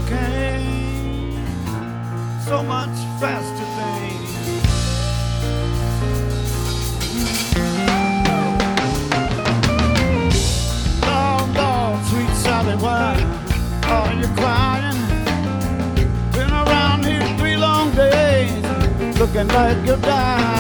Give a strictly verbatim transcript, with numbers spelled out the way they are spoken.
came so much faster things. Lord, Lord, sweet Sally, why are you crying? Been around here three long days, looking like you're dying.